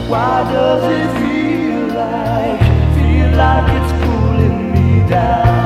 Why does it feel like it's pulling me down?